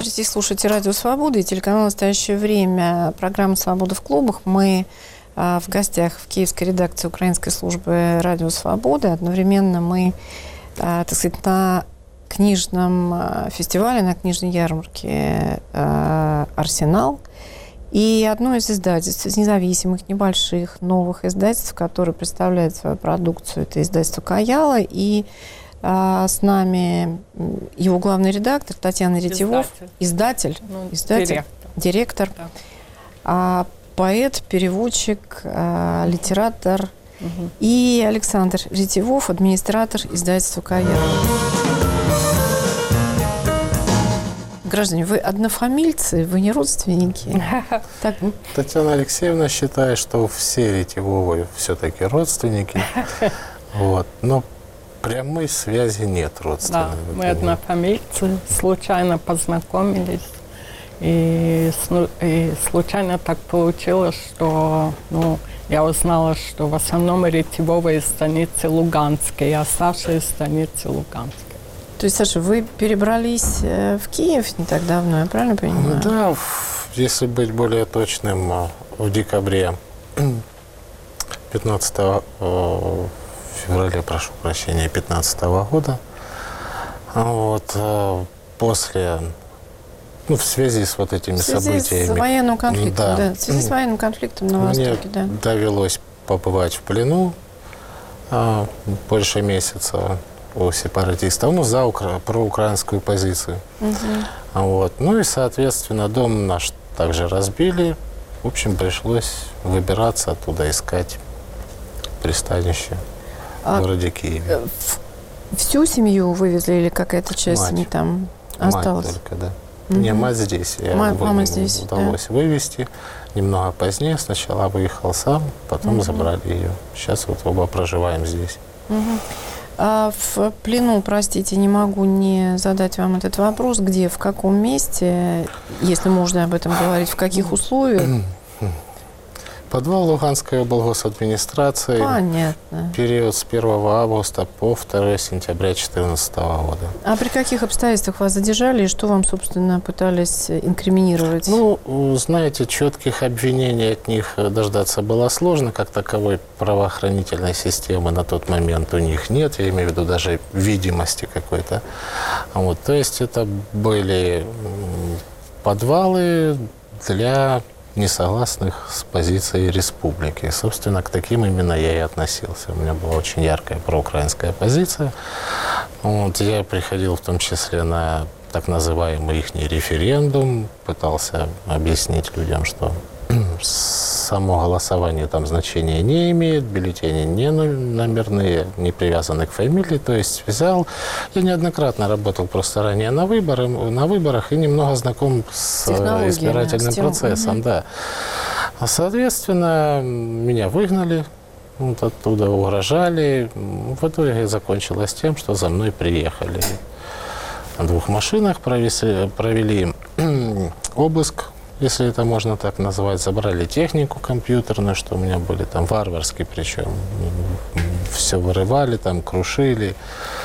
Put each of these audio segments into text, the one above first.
смотрите и слушаете Радио Свобода и телеканал «Настоящее время». Программа «Свобода в клубах». Мы в гостях в киевской редакции украинской службы «Радио Свобода». Одновременно мы, так сказать, на книжном фестивале, на книжной ярмарке «Арсенал». И одно из издательств, из независимых, небольших, новых издательств, которое представляет свою продукцию, это издательство «Каяла». И с нами его главный редактор Татьяна Ретивов, издатель, директор, да. Поэт, переводчик, литератор, и Александр Ретивов, администратор издательства «Каяла». Граждане, вы однофамильцы, вы не родственники? Так. Татьяна Алексеевна считает, что все Ретивовы все-таки родственники. Вот. Но прямой связи нет родственной. Да, мы однофамильцы, случайно познакомились. И случайно так получилось, что я узнала, что в основном Ретивовы из станицы Луганской, а Саша из станицы Луганской. То есть, Саша, вы перебрались в Киев не так давно, я правильно понимаю? Да, если быть более точным, в декабре 15 февраля, прошу прощения, 2015 года. Вот, после, в связи с вот этими событиями. В связи с военным конфликтом, да. В связи с военным конфликтом на Востоке, да. Мне довелось побывать в плену больше месяца у сепаратистов, за проукраинскую позицию. Вот. И, соответственно, дом наш также разбили. В общем, пришлось выбираться оттуда, искать пристанище в городе Киеве. Всю семью вывезли или какая-то часть семьи там осталась? Мать только, да. Не, мать здесь. Мама здесь, удалось вывезти. Немного позднее. Сначала выехал сам, потом забрали ее. Сейчас вот оба проживаем здесь. А в плену, простите, не могу не задать вам этот вопрос. Где, в каком месте, если можно об этом говорить, в каких условиях? Подвал Луганской облгосадминистрации. Понятно. Период с 1 августа по 2 сентября 2014 года. А при каких обстоятельствах вас задержали и что вам, собственно, пытались инкриминировать? Знаете, четких обвинений от них дождаться было сложно. Как таковой правоохранительной системы на тот момент у них нет. Я имею в виду даже видимости какой-то. Вот, то есть это были подвалы для несогласных с позицией республики. Собственно, к таким именно я и относился. У меня была очень яркая проукраинская позиция. Вот, я приходил в том числе на так называемый их референдум, пытался объяснить людям, что само голосование там значения не имеет, бюллетени не номерные, не привязаны к фамилии. То есть взял, я неоднократно работал просто ранее на выборах и немного знаком с избирательным процессом. Да. Соответственно, меня выгнали, оттуда угрожали. В итоге закончилось тем, что за мной приехали. На 2 машинах провели обыск, если это можно так назвать, забрали технику компьютерную, что у меня были там варварские, причем все вырывали, там крушили,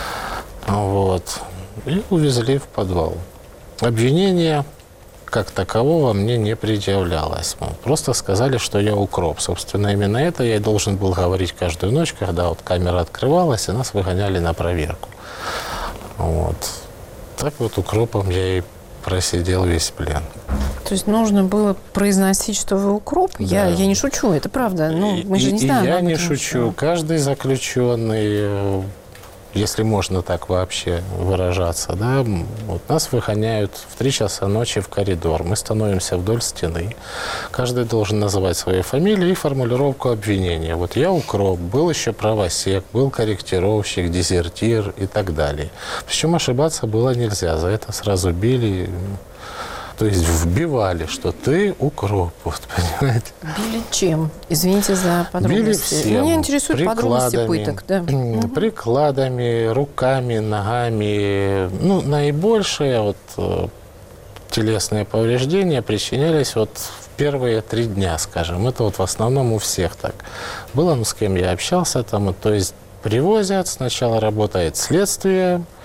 вот, и увезли в подвал. Обвинения как такового мне не предъявлялось. Просто сказали, что я укроп. Собственно, именно это я и должен был говорить каждую ночь, когда вот камера открывалась, и нас выгоняли на проверку. Вот. Так вот укропом я и просидел весь плен. То есть нужно было произносить, что вы укроп? Да. Я не шучу, это правда. Мы же не знаем. Я не шучу. Каждый заключенный, если можно так вообще выражаться, да, вот нас выгоняют в 3 часа ночи в коридор. Мы становимся вдоль стены. Каждый должен называть свою фамилию и формулировку обвинения. Вот я укроп, был еще правосек, был корректировщик, дезертир и так далее. Причем ошибаться было нельзя. За это сразу били. То есть вбивали, что ты укроп, вот, понимаете? Били чем? Извините за подробности. Били всем. Меня интересуют подробности пыток. Да. Прикладами, руками, ногами. Наибольшие телесные повреждения причинялись в первые 3 дня, скажем. Это в основном у всех так. Было, с кем я общался, то есть привозят, сначала работает следствие,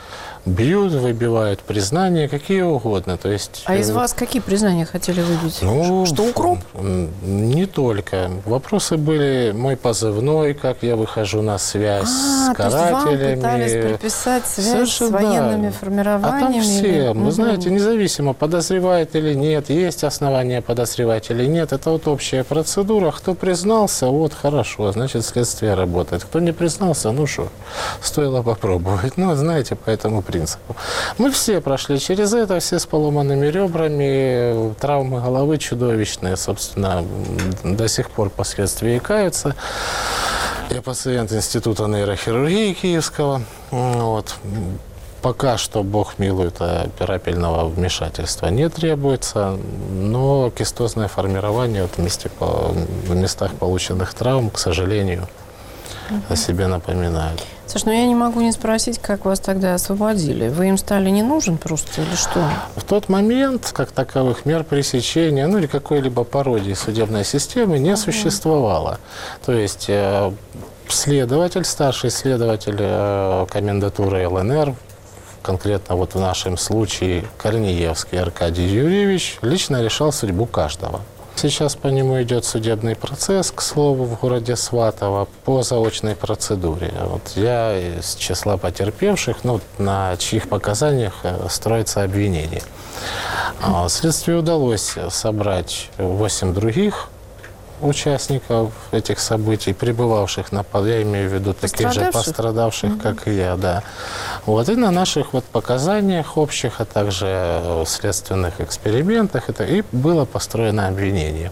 бьют, выбивают признания, какие угодно. То есть, А из вас какие признания хотели выбить? ну, Что укроп? Не только. Вопросы были мой позывной, как я выхожу на связь с карателями. То есть вам пытались приписать связь Совершенно, с военными да. формированиями? А там всем, или... вы знаете, независимо, подозревает или нет, есть основания подозревать или нет, это вот общая процедура. Кто признался, вот хорошо, значит, следствие работает. Кто не признался, ну что, стоило попробовать. Ну, знаете, по этому принципу. Мы все прошли через это, все с поломанными ребрами, травмы головы чудовищные, собственно, до сих пор последствия каются. Я пациент Института нейрохирургии Киевского. Вот. Пока что, Бог милует, операбельного вмешательства не требуется, но кистозное формирование в местах полученных травм, к сожалению, о себе напоминают. Саш, ну я не могу не спросить, как вас тогда освободили. Вы им стали не нужен просто или что? В тот момент, как таковых мер пресечения, ну или какой-либо пародии судебной системы не существовало. То есть следователь, старший следователь комендатуры ЛНР, конкретно вот в нашем случае Корнеевский Аркадий Юрьевич, лично решал судьбу каждого. Сейчас по нему идет судебный процесс, к слову, в городе Сватово по заочной процедуре. Вот я из числа потерпевших, на чьих показаниях строится обвинение. Следствию удалось собрать 8 других участников этих событий, пребывавших я имею в виду таких же пострадавших, как и я, да. Вот, и на наших показаниях общих, а также следственных экспериментах и было построено обвинение.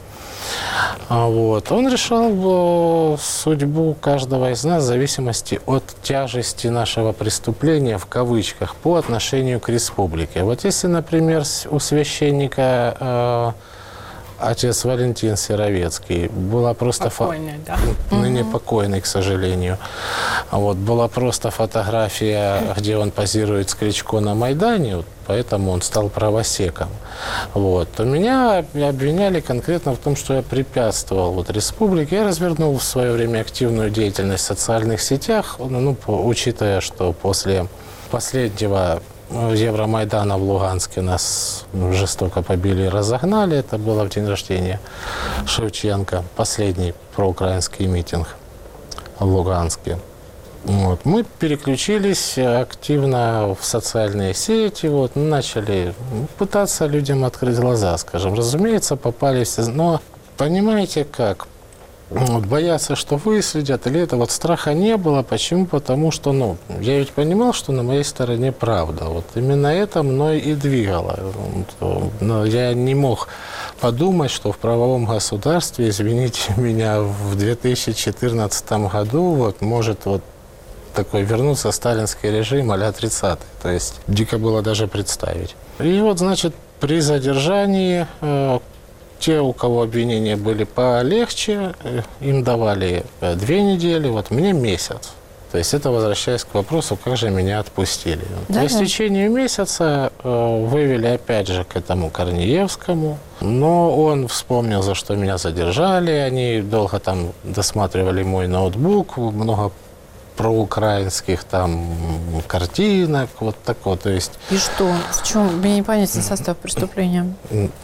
Вот. Он решал судьбу каждого из нас в зависимости от тяжести нашего преступления, в кавычках, по отношению к республике. Вот если, например, у священника отец Валентин Серовецкий была просто покойный, да? Ныне покойный, к сожалению. Вот, была просто фотография, где он позирует с Кличко на Майдане, поэтому он стал правосеком. Вот. То меня обвиняли конкретно в том, что я препятствовал республике. Я развернул в свое время активную деятельность в социальных сетях, учитывая, что после последнего Евромайдана в Луганске нас жестоко побили и разогнали. Это было в день рождения Шевченко. Последний проукраинский митинг в Луганске. Вот. Мы переключились активно в социальные сети, начали пытаться людям открыть глаза, скажем. Разумеется, попались, но понимаете как? Бояться, что выследят, или это страха не было. Почему? Потому что, я ведь понимал, что на моей стороне правда. Вот именно это мной и двигало. Но я не мог подумать, что в правовом государстве, извините меня, в 2014 году может такой вернуться сталинский режим а-ля 30-й. То есть дико было даже представить. И значит, при задержании те, у кого обвинения были полегче, им давали 2 недели, мне месяц. То есть это возвращаясь к вопросу, как же меня отпустили. По истечению месяца вывели опять же к этому Корнеевскому, но он вспомнил, за что меня задержали, они долго там досматривали мой ноутбук, много проукраинских картинок, такое, то есть... И что? В чем? Мне непонятен состав преступления.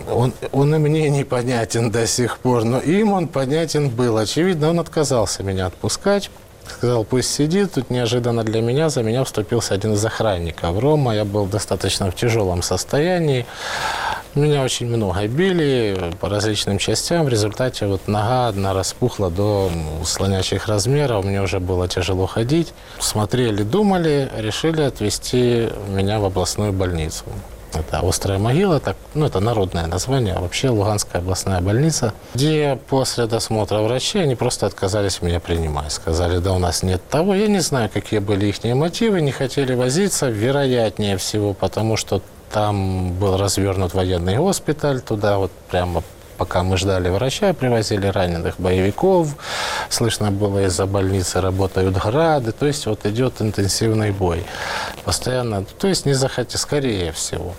Он и мне непонятен до сих пор, но им он понятен был. Очевидно, он отказался меня отпускать. Сказал, пусть сидит. Тут неожиданно для меня за меня вступился один из охранников. Рома, я был достаточно в тяжелом состоянии. Меня очень много били по различным частям. В результате нога одна распухла до слонячих размеров. Мне уже было тяжело ходить. Смотрели, думали, решили отвезти меня в областную больницу. Это «Острая могила», это народное название, а вообще Луганская областная больница, где после досмотра врачей они просто отказались меня принимать. Сказали, да у нас нет того. Я не знаю, какие были их мотивы, не хотели возиться, вероятнее всего, потому что там был развернут военный госпиталь, туда прямо пока мы ждали врача, привозили раненых боевиков, слышно было, из-за больницы работают грады, то есть идет интенсивный бой постоянно, то есть не захотели, скорее всего.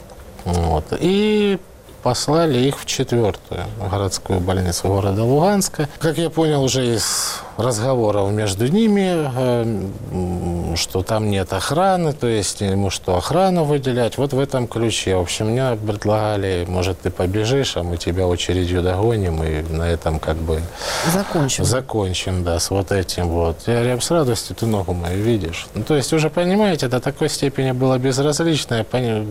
И послали их в 4-ю городскую больницу города Луганска. Как я понял уже из разговоров между ними, что там нет охраны, то есть ему что, охрану выделять, вот в этом ключе. В общем, мне предлагали, может, ты побежишь, а мы тебя очередью догоним, и на этом как бы... Закончим, да, с вот этим вот. Я говорю, с радостью ты ногу мою видишь. Ну, то есть уже, понимаете, до такой степени было безразлично,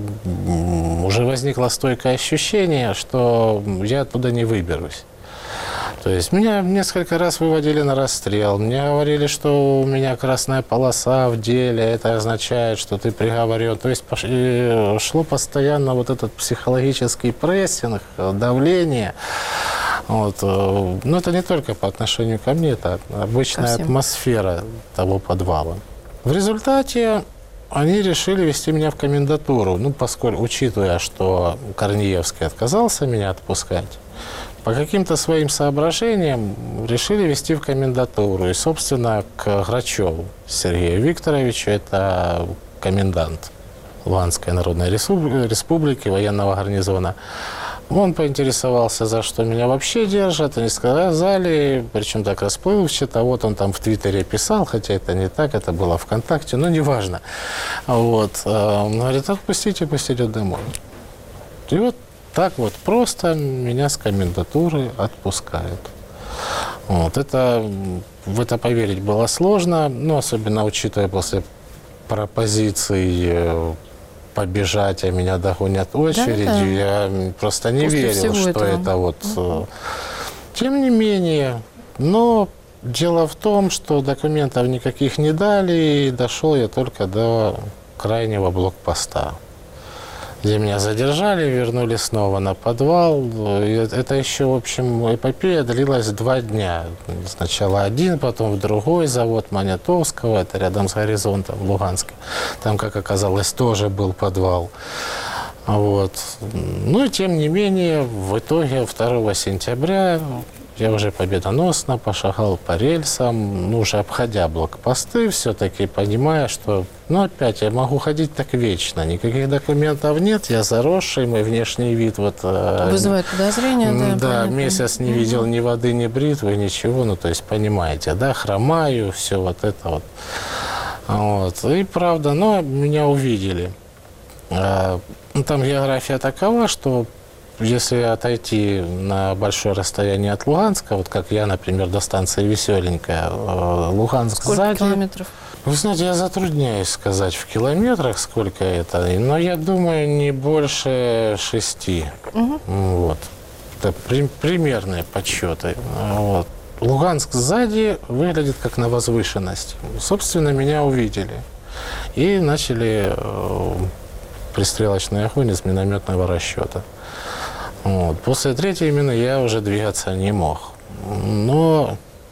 уже возникло стойкое ощущение, что я оттуда не выберусь. То есть меня несколько раз выводили на расстрел. Мне говорили, что у меня красная полоса в деле, это означает, что ты приговорен. То есть шло постоянно вот этот психологический прессинг, давление. Вот. Но это не только по отношению ко мне, это обычная атмосфера того подвала. В результате они решили вести меня в комендатуру. Ну, поскольку, учитывая, что Корнеевский отказался меня отпускать, по каким-то своим соображениям решили вести в комендатуру. И, собственно, к Грачеву Сергею Викторовичу, это комендант Луганской Народной Республики, военного гарнизона. Он поинтересовался, за что меня вообще держат. Они сказали, причем так расплывчато, вот он там в Твиттере писал, хотя это не так, это было ВКонтакте, но неважно. Вот. Он говорит, отпустите, пусть идет домой. И вот так вот просто меня с комендатуры отпускают. Вот. В это поверить было сложно, но особенно учитывая после пропозиций побежать, а меня догонят очередью, я просто не верил, что это вот... Тем не менее, но дело в том, что документов никаких не дали, и дошел я только до крайнего блокпоста, где меня задержали, вернули снова на подвал. И это еще, в общем, эпопея длилась 2 дня. Сначала один, потом в другой завод Монятовского, это рядом с Горизонтом в Луганске. Там, как оказалось, тоже был подвал. Вот. Ну и тем не менее, в итоге 2 сентября я уже победоносно пошагал по рельсам, ну, уже обходя блокпосты, все-таки понимая, что, ну, опять я могу ходить так вечно, никаких документов нет, я заросший, мой внешний вид вот... Вызывает подозрения, да? Да, понятно. месяц не видел ни воды, ни бритвы, ничего, ну, то есть, понимаете, да, хромаю, все вот это вот. Вот. И правда, но меня увидели. Ну, там география такова, что если отойти на большое расстояние от Луганска, вот как я, например, до станции Веселенькая, Луганск сколько сзади... километров? Вы знаете, я затрудняюсь сказать в километрах, сколько это, но я думаю, не больше 6. Вот. Это примерные подсчеты. Вот. Луганск сзади выглядит как на возвышенности. Собственно, меня увидели. И начали пристрелочный огонь из минометного расчета. Вот. После 3-й мины я уже двигаться не мог. Но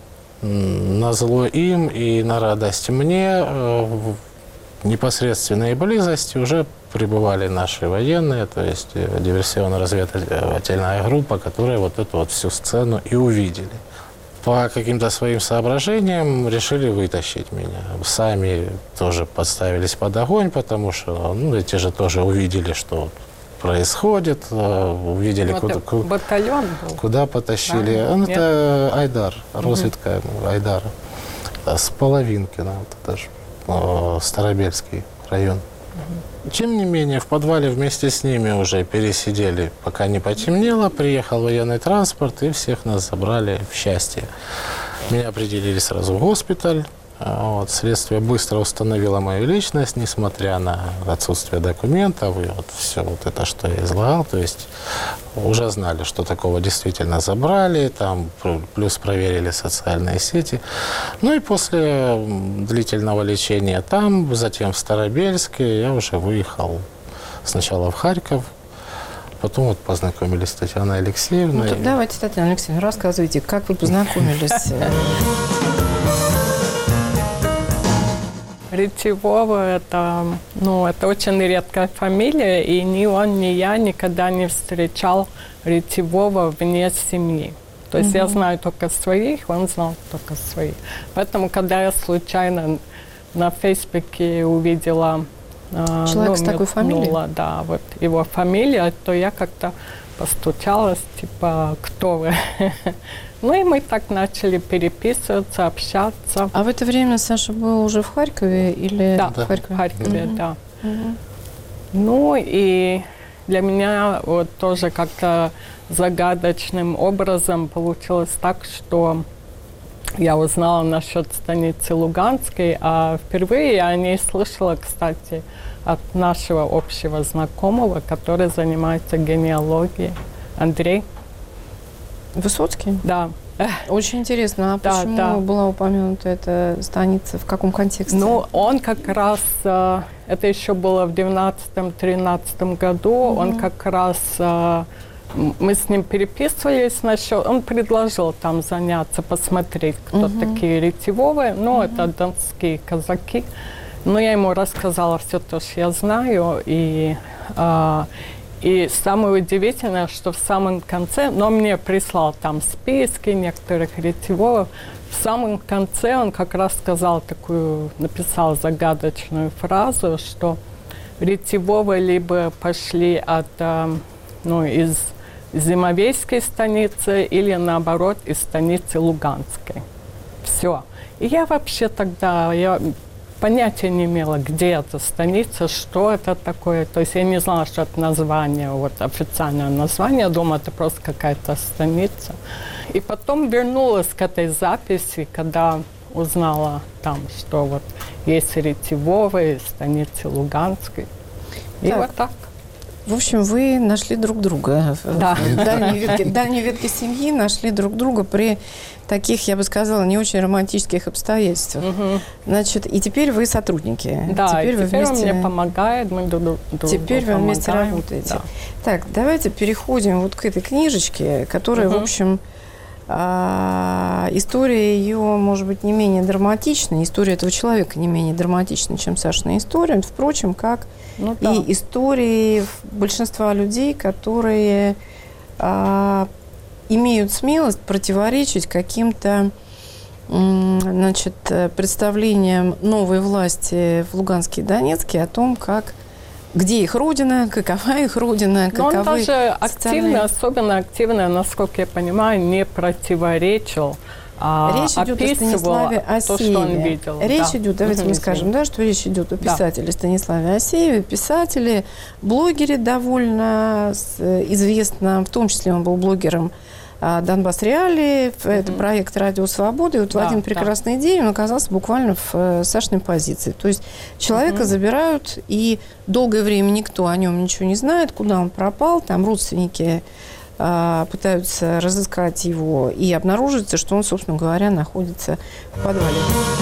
назло им и на радость мне в непосредственной близости уже прибывали наши военные, то есть диверсионно-разведывательная группа, которая вот эту вот всю сцену и увидели. По каким-то своим соображениям решили вытащить меня. Сами тоже подставились под огонь, потому что эти же тоже увидели, что происходит, увидели, батальон был. Куда потащили. Это Айдар, разведка Айдара. С Половинкина, это же Старобельский район. Тем не менее, в подвале вместе с ними уже пересидели, пока не потемнело. Приехал военный транспорт, и всех нас забрали в Счастье. Меня определили сразу в госпиталь. Вот, следствие быстро установило мою личность, несмотря на отсутствие документов. И вот все вот это, что я излагал. То есть уже знали, что такого действительно забрали. Там плюс проверили социальные сети. Ну и после длительного лечения там, затем в Старобельске, я уже выехал сначала в Харьков. Потом вот познакомились с Татьяной Алексеевной. Ну, так давайте, Татьяна Алексеевна, рассказывайте, как вы познакомились. Ретивова это очень редкая фамилия, и ни он, ни я никогда не встречал Ретивова вне семьи. То есть я знаю только своих, он знал только своих. Поэтому, когда я случайно на Фейсбуке увидела человек с такой фамилией? Да, вот его фамилия, то я как-то постучалась, типа, кто вы? Ну и мы так начали переписываться, общаться. А в это время Саша был уже в Харькове или Да, в Харькове? в Харькове, да. Ну и для меня вот тоже как-то загадочным образом получилось так, что я узнала насчет станицы Луганской, а впервые я о ней слышала, кстати, от нашего общего знакомого, который занимается генеалогией, Андрей. Высоцкий? Да. Очень интересно, а Да, почему да. была упомянута эта станица, в каком контексте? Ну, он как раз, это еще было в 12-13 году, он как раз, мы с ним переписывались насчет, он предложил там заняться, посмотреть, кто такие ретивовые, ну, это донские казаки. Но я ему рассказала все то, что я знаю, и самое удивительное, что в самом конце, но он мне прислал там списки некоторых ретивовых, в самом конце он как раз сказал такую, написал загадочную фразу, что ретивовые либо пошли из Зимовейской станицы или наоборот из станицы Луганской. Все. И я вообще тогда, понятия не имела, где эта станица, что это такое. То есть я не знала, что это название, вот официальное название. Я думала, это просто какая-то станица. И потом вернулась к этой записи, когда узнала там, что вот есть ретивовые станицы Луганской. И так. вот так. В общем, вы нашли друг друга. Да. В дальней ветке семьи нашли друг друга при таких, я бы сказала, не очень романтических обстоятельствах. Значит, и теперь вы сотрудники. Да, теперь вы вместе... он мне помогает, мы друг Теперь вы вместе помогаем. работаете. Да. Так, давайте переходим вот к этой книжечке, которая, в общем, история ее, может быть, не менее драматична, история этого человека не менее драматична, чем Сашина история, впрочем, как и истории большинства людей, которые имеют смелость противоречить каким-то представлениям новой власти в Луганске и Донецке о том, где их родина, какова их родина, каковы он даже социальные... особенно активно, насколько я понимаю, не противоречил, речь идет о Станиславе Асееве. То, что он видел. Речь идет, давайте мы скажем, что речь идет о писателе Станиславе Асееве, писателе, блогере довольно известном, в том числе он был блогером Донбасс Реалии, это проект Радио Свободы. И вот в один прекрасный день он оказался буквально в Сашиной позиции. То есть человека забирают, и долгое время никто о нем ничего не знает, куда он пропал. Там родственники пытаются разыскать его, и обнаружится, что он, собственно говоря, находится в подвале.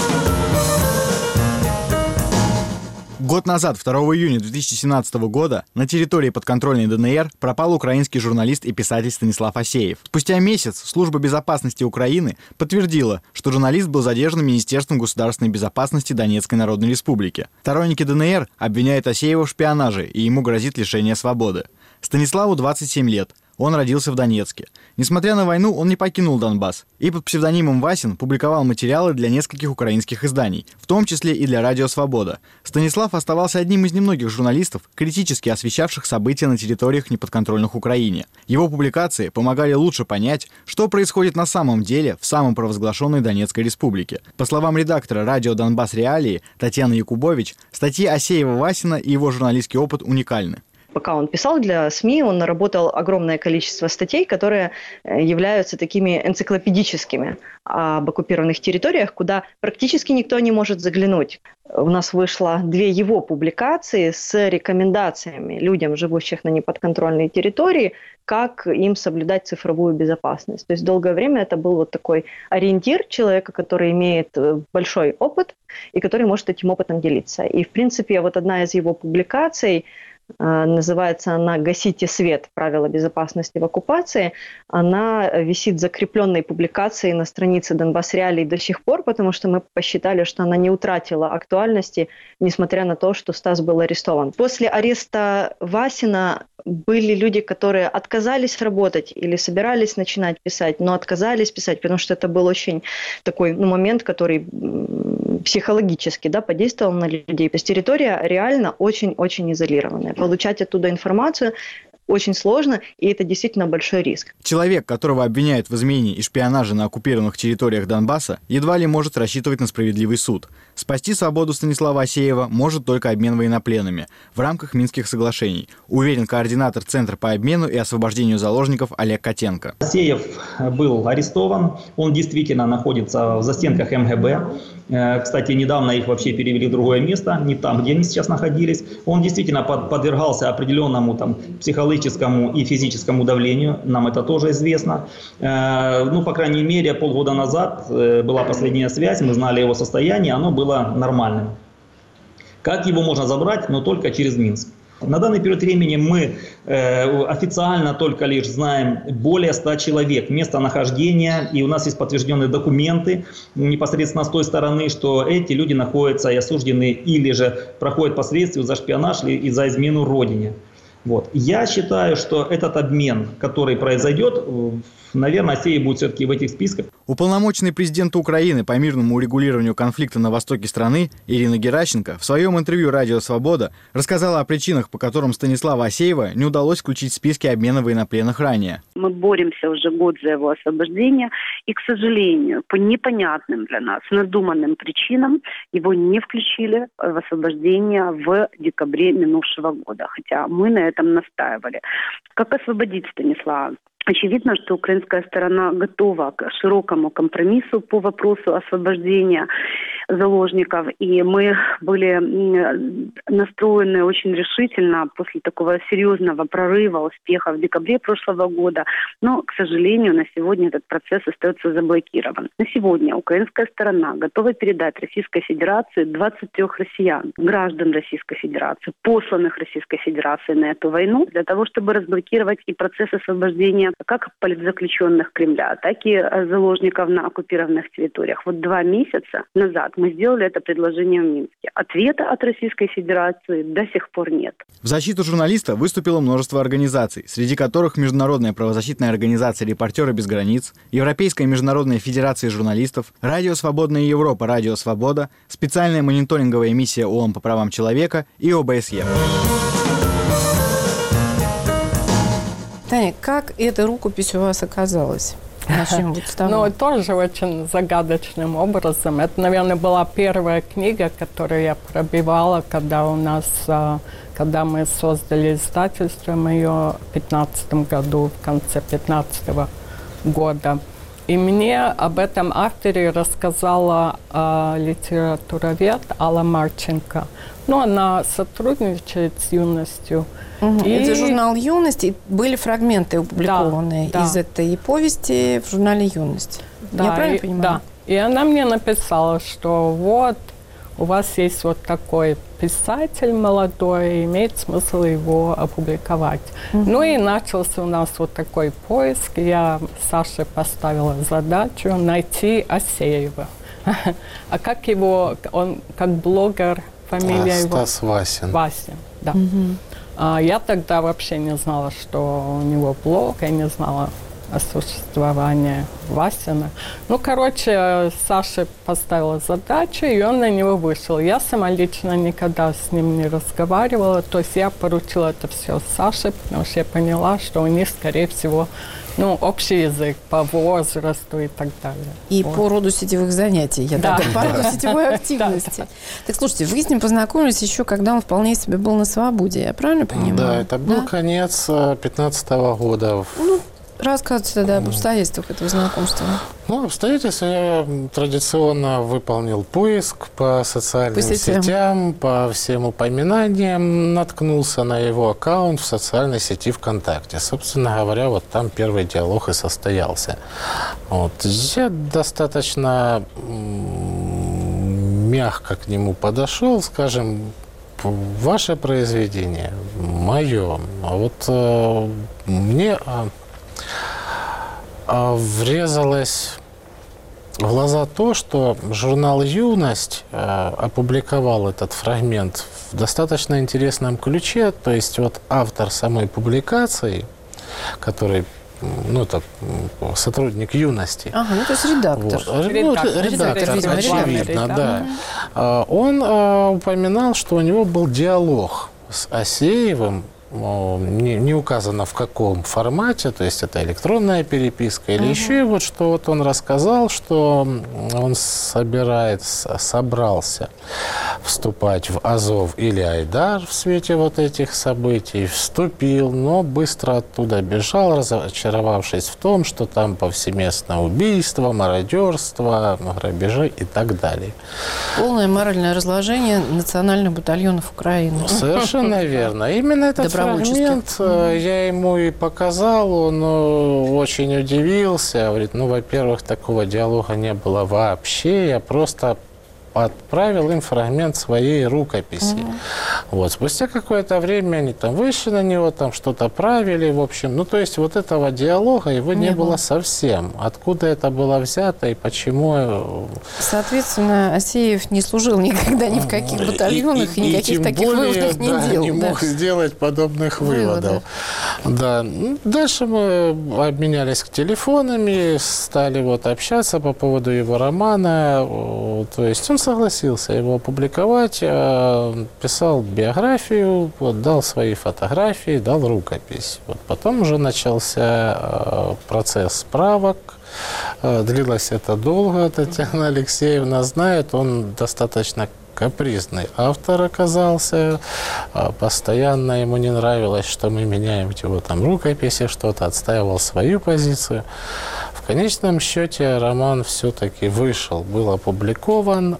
Год назад, 2 июня 2017 года, на территории подконтрольной ДНР пропал украинский журналист и писатель Станислав Асеев. Спустя месяц Служба безопасности Украины подтвердила, что журналист был задержан Министерством государственной безопасности Донецкой Народной Республики. Сторонники ДНР обвиняют Асеева в шпионаже, и ему грозит лишение свободы. Станиславу 27 лет. Он родился в Донецке. Несмотря на войну, он не покинул Донбасс и под псевдонимом Васин публиковал материалы для нескольких украинских изданий, в том числе и для Радио Свобода. Станислав оставался одним из немногих журналистов, критически освещавших события на территориях, неподконтрольных Украине. Его публикации помогали лучше понять, что происходит на самом деле в самопровозглашенной Донецкой республике. По словам редактора радио «Донбасс Реалии» Татьяны Якубович, статьи Асеева-Васина и его журналистский опыт уникальны. Пока он писал для СМИ, он наработал огромное количество статей, которые являются такими энциклопедическими об оккупированных территориях, куда практически никто не может заглянуть. У нас вышло 2 его публикации с рекомендациями людям, живущих на неподконтрольной территории, как им соблюдать цифровую безопасность. То есть долгое время это был вот такой ориентир человека, который имеет большой опыт и который может этим опытом делиться. И, в принципе, вот одна из его публикаций, называется она «Гасите свет. Правила безопасности в оккупации». Она висит закрепленной публикацией на странице Донбасс Реалий до сих пор, потому что мы посчитали, что она не утратила актуальности, несмотря на то, что Стас был арестован. После ареста Васина были люди, которые отказались работать или собирались начинать писать, но отказались писать, потому что это был очень такой момент, который психологически подействовал на людей. То есть территория реально очень-очень изолированная. Получать оттуда информацию очень сложно, и это действительно большой риск. Человек, которого обвиняют в измене и шпионаже на оккупированных территориях Донбасса, едва ли может рассчитывать на справедливый суд. Спасти свободу Станислава Асеева может только обмен военнопленными в рамках Минских соглашений, уверен координатор Центра по обмену и освобождению заложников Олег Котенко. Асеев был арестован, он действительно находится в застенках МГБ. Кстати, недавно их вообще перевели в другое место, не там, где они сейчас находились. Он действительно подвергался определенному психологическому и физическому давлению, нам это тоже известно. По крайней мере, полгода назад была последняя связь, мы знали его состояние, оно было нормальным. Как его можно забрать? Но только через Минск. На данный период времени мы официально только лишь знаем более 100 человек, местонахождения, и у нас есть подтвержденные документы непосредственно с той стороны, что эти люди находятся и осуждены или же проходят последствия за шпионаж и за измену Родине. Вот. Я считаю, что этот обмен, который произойдет, наверное, Асеев будет все-таки в этих списках. Уполномоченный президента Украины по мирному урегулированию конфликта на востоке страны Ирина Геращенко в своем интервью «Радио Свобода» рассказала о причинах, по которым Станислава Асеева не удалось включить в списки обмена военнопленных ранее. Мы боремся уже год за его освобождение, и, к сожалению, по непонятным для нас, надуманным причинам его не включили в освобождение в декабре минувшего года, хотя мы на этом настаивали. Как освободить Станислава? Очевидно, что украинская сторона готова к широкому компромиссу по вопросу освобождения заложников. И мы были настроены очень решительно после такого серьезного прорыва успеха в декабре прошлого года. Но, к сожалению, на сегодня этот процесс остается заблокирован. На сегодня украинская сторона готова передать Российской Федерации 23 россиян, граждан Российской Федерации, посланных Российской Федерации на эту войну, для того, чтобы разблокировать и процесс освобождения как политзаключенных Кремля, так и заложников на оккупированных территориях. Вот 2 месяца назад мы сделали это предложение в Минске. Ответа от Российской Федерации до сих пор нет. В защиту журналиста выступило множество организаций, среди которых Международная правозащитная организация «Репортеры без границ», Европейская международная федерация журналистов, Радио Свободная Европа, Радио Свобода, специальная мониторинговая миссия ООН по правам человека и ОБСЕ. Таня, как эта рукопись у вас оказалась? Начнем вот с того. Ну, тоже очень загадочным образом. Это, наверное, была первая книга, которую я пробивала, когда мы создали издательство, мы ее в 2015 году, в конце 2015 года. И мне об этом авторе рассказала литературовед Алла Марченко. Ну, она сотрудничает с «Юностью». И... Это журнал «Юность», и были фрагменты опубликованные из этой повести в журнале «Юность». Да, я правильно понимаю? Да. И она мне написала, что вот у вас есть вот такой писатель молодой, имеет смысл его опубликовать. Ну и начался у нас вот такой поиск. Я Саше поставила задачу найти Асеева. А как его, он как блогер, фамилия его? Стас Васин. Васин, да. Я тогда вообще не знала, что у него блог, я не знала о существовании Васина. Ну, короче, Саша поставила задачу, и он на него вышел. Я сама лично никогда с ним не разговаривала, то есть я поручила это все Саше, потому что я поняла, что у них, скорее всего, общий язык по возрасту и так далее. И по роду сетевых занятий, по роду сетевой активности. Так, слушайте, вы с ним познакомились еще, когда он вполне себе был на свободе, я правильно понимаю? Да, это был конец 2015 года. Рассказывайте тогда об обстоятельствах этого знакомства. Обстоятельства я традиционно выполнил поиск по социальным сетям, по всем упоминаниям, наткнулся на его аккаунт в социальной сети ВКонтакте. Собственно говоря, вот там первый диалог и состоялся. Я достаточно мягко к нему подошел, скажем, ваше произведение, мое. А вот мне врезалось в глаза то, что журнал «Юность» опубликовал этот фрагмент в достаточно интересном ключе. То есть вот автор самой публикации, который, это сотрудник «Юности». То есть редактор. Редактор, очевидно, да. Он упоминал, что у него был диалог с Асеевым не указано в каком формате, то есть это электронная переписка или еще, и вот что вот он рассказал, что он собрался вступать в Азов или Айдар в свете вот этих событий, вступил, но быстро оттуда бежал, разочаровавшись в том, что там повсеместно убийство, мародерство, грабежи и так далее. Полное моральное разложение национальных батальонов Украины. Совершенно верно. Именно этот фрагмент я ему и показал, он очень удивился. Говорит, ну, во-первых, такого диалога не было вообще, я просто отправил им фрагмент своей рукописи. Вот. Спустя какое-то время они там вышли на него, там что-то правили, в общем. Ну, то есть вот этого диалога его не было совсем. Откуда это было взято и почему... Соответственно, Асеев не служил никогда ни в каких батальонах, и никаких таких выводов не делал. Не мог сделать подобных выводов. Да. Дальше мы обменялись телефонами, стали вот общаться по поводу его романа. То есть он согласился его опубликовать, писал биографию, вот, дал свои фотографии, дал рукопись. Вот. Потом уже начался процесс справок. Длилось это долго, Татьяна Алексеевна знает, он достаточно капризный автор оказался, постоянно ему не нравилось, что мы меняем его там рукописи, что-то, отстаивал свою позицию. В конечном счете роман все-таки вышел, был опубликован,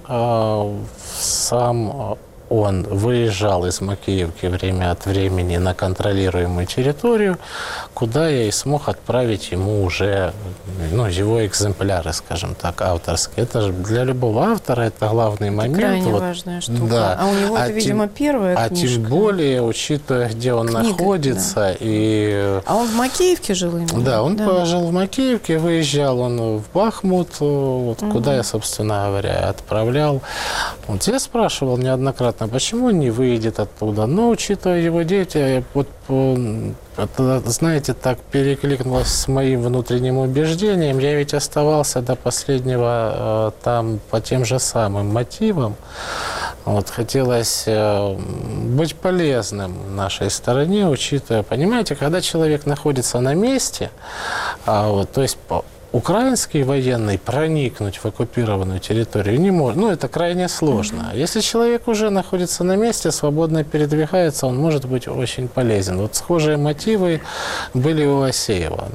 сам он выезжал из Макеевки время от времени на контролируемую территорию, куда я и смог отправить ему уже его экземпляры, скажем так, авторские. Это же для любого автора это главный момент. Крайне важная штука. Да. А у него это, видимо, первая книжка. А тем более, учитывая, где он находится. Да. И... А он в Макеевке жил именно? Да, он жил в Макеевке, выезжал он в Бахмут, куда я, собственно говоря, отправлял. Вот я спрашивал неоднократно, почему он не выйдет оттуда? Но, учитывая его деятельность, это, знаете, так перекликнулось с моим внутренним убеждением. Я ведь оставался до последнего там по тем же самым мотивам. Вот, хотелось быть полезным нашей стороне, учитывая, понимаете, когда человек находится на месте, то есть украинский военный проникнуть в оккупированную территорию не может. Это крайне сложно. Если человек уже находится на месте, свободно передвигается, он может быть очень полезен. Вот схожие мотивы были у Асеева.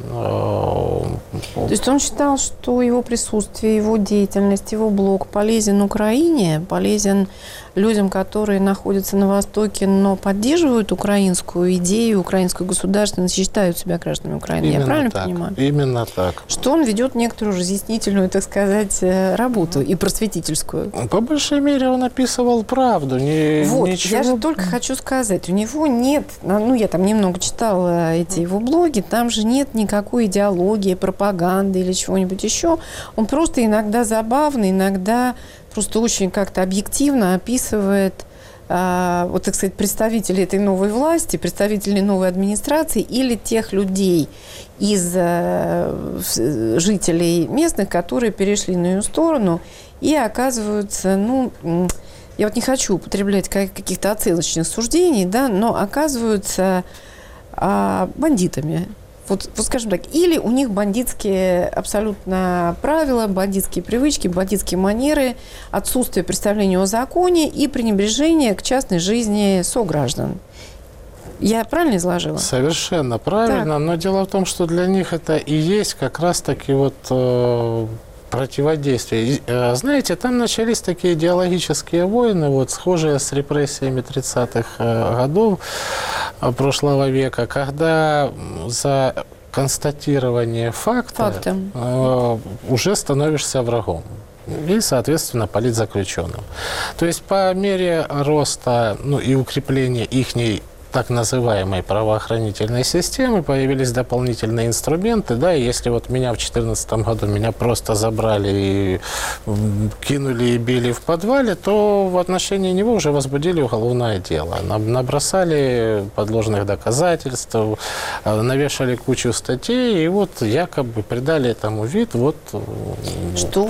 То есть он считал, что его присутствие, его деятельность, его блог полезен Украине, полезен людям, которые находятся на Востоке, но поддерживают украинскую идею, украинскую государственность, считают себя гражданами Украины. Именно Я правильно так, понимаю? Именно так. Что он ведет некоторую разъяснительную, так сказать, работу и просветительскую. По большей мере он описывал правду. Ничего... Я же только хочу сказать, у него нет, я там немного читала эти его блоги, там же нет никакой идеологии, пропаганды или чего-нибудь еще. Он просто иногда забавно, иногда просто очень как-то объективно описывает так сказать, представителей этой новой власти, представителей новой администрации или тех людей из жителей местных, которые перешли на ее сторону и оказываются, я вот не хочу употреблять каких-то оценочных суждений, но оказываются бандитами. Вот, скажем так, или у них бандитские абсолютно правила, бандитские привычки, бандитские манеры, отсутствие представления о законе и пренебрежение к частной жизни сограждан. Я правильно изложила? Совершенно правильно, но дело в том, что для них это и есть как раз-таки противодействие. Знаете, там начались такие идеологические войны, схожие с репрессиями 30-х годов прошлого века, когда за констатирование факта уже становишься врагом и, соответственно, политзаключенным. То есть по мере роста и укрепления ихней так называемой правоохранительной системы появились дополнительные инструменты, и если меня в 2014 году меня просто забрали и кинули и били в подвале, то в отношении него уже возбудили уголовное дело. Набросали подложных доказательств, навешали кучу статей и якобы придали этому вид Что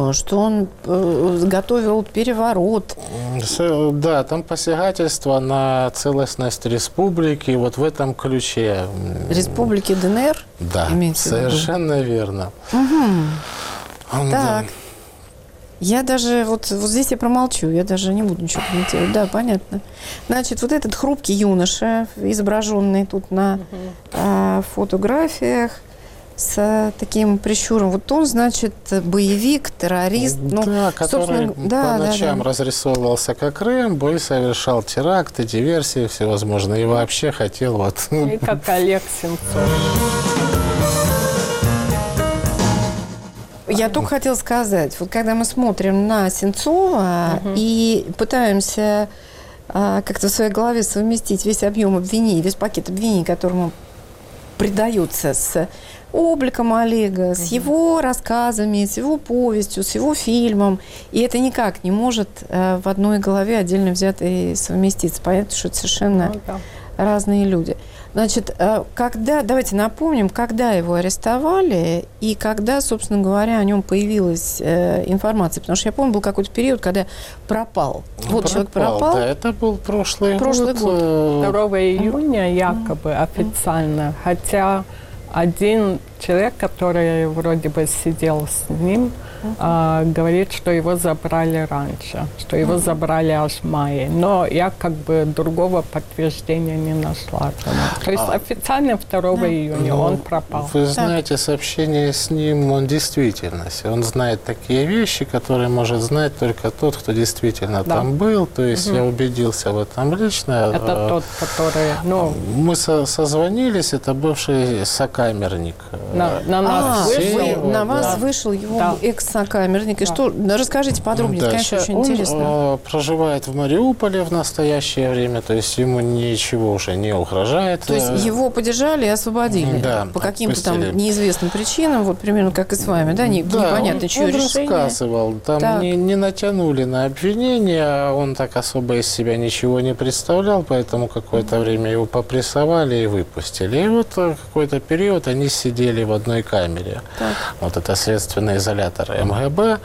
он готовил переворот. Да, там посягательство на на целостность республики, вот в этом ключе. Республики ДНР? Да, совершенно верно. Так. Да. Я даже, вот здесь я промолчу, я даже не буду ничего комментировать. Да, понятно. Значит, вот этот хрупкий юноша, изображенный тут на фотографиях, с таким прищуром. Вот он, значит, боевик, террорист. Да, который по ночам разрисовывался как Рэмбо и совершал теракты, диверсии всевозможные. И вообще хотел вот... И как Олег Сенцов. Я только хотела сказать, вот когда мы смотрим на Сенцова и пытаемся как-то в своей голове совместить весь объем обвинений, весь пакет обвинений, которому придается с обликом Олега, с его рассказами, с его повестью, с его фильмом. И это никак не может в одной голове отдельно взятой совместиться. Понятно, что это совершенно разные люди. Значит, давайте напомним, когда его арестовали и когда, собственно говоря, о нем появилась информация. Потому что я помню, был какой-то период, когда пропал. Человек пропал. Да, это был прошлый год. 2 июня якобы официально. Хотя один человек, который вроде бы сидел с ним, говорит, что его забрали раньше, что его забрали аж в мае. Но я как бы другого подтверждения не нашла. То есть официально 2 июня он пропал. Вы знаете, сообщение с ним, он действительность. Он знает такие вещи, которые может знать только тот, кто действительно там был. То есть я убедился в этом лично. Это тот, который... Мы созвонились, это бывший сокамерник. На нас вышел. На вас вышел его экс-сокамерник. И что? Расскажите подробнее, это, конечно, очень интересно. Он проживает в Мариуполе в настоящее время, то есть ему ничего уже не угрожает. То есть его поддержали и освободили? Да. По каким-то там неизвестным причинам, вот примерно как и с вами, да? Непонятно, чье решение. Он рассказывал, там не натянули на обвинение, он так особо из себя ничего не представлял, поэтому какое-то время его попрессовали и выпустили. И вот какой-то период они сидели в одной камере. Вот это следственный изолятор МГБ.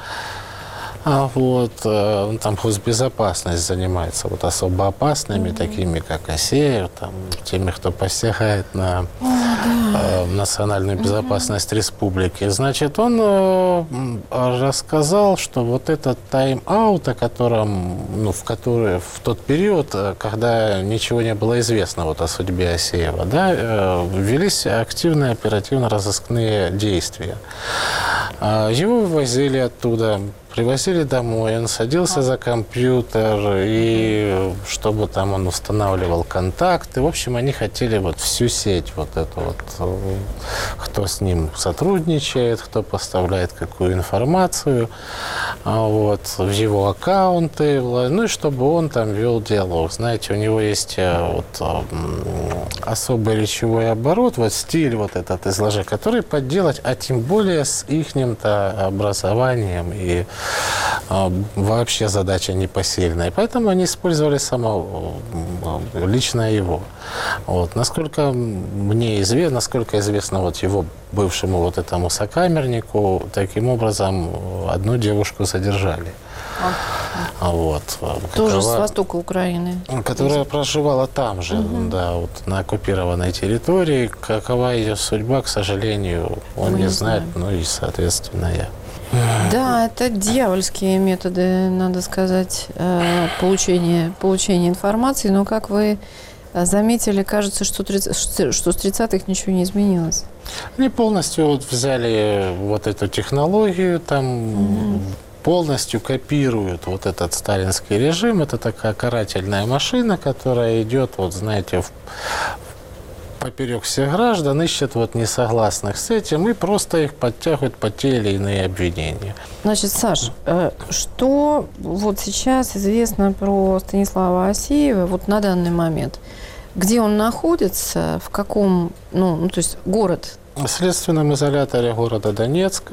Там госбезопасность занимается особо опасными, такими как Асеев, теми, кто посягает на национальную безопасность республики. Значит, он рассказал, что вот этот тайм-аут, в тот период, когда ничего не было известно о судьбе Асеева, велись активные оперативно-розыскные действия. Его вывозили оттуда, привозили домой, он садился за компьютер, и чтобы там он устанавливал контакты. В общем, они хотели всю сеть кто с ним сотрудничает, кто поставляет какую информацию в его аккаунты, и чтобы он там вел диалог. Знаете, у него есть особый речевой оборот, стиль этот изложения, который подделать, а тем более с ихним-то образованием и вообще задача непосильная. Поэтому они использовали лично его. Насколько мне известно, насколько известно его бывшему этому сокамернику, таким образом одну девушку задержали. Тоже с востока Украины. Которая проживала там же, на оккупированной территории. Какова ее судьба, к сожалению, он не знает, и, соответственно, я. Да, это дьявольские методы, надо сказать, получения информации, но, как вы заметили, кажется, что с 30-х ничего не изменилось. Они полностью взяли эту технологию, полностью копируют этот сталинский режим. Это такая карательная машина, которая идет, поперек всех граждан, ищет несогласных с этим и просто их подтягивают под те или иные обвинения. Значит, Саш, что сейчас известно про Станислава Асеева на данный момент? Где он находится, в каком, то есть город? В следственном изоляторе города Донецка.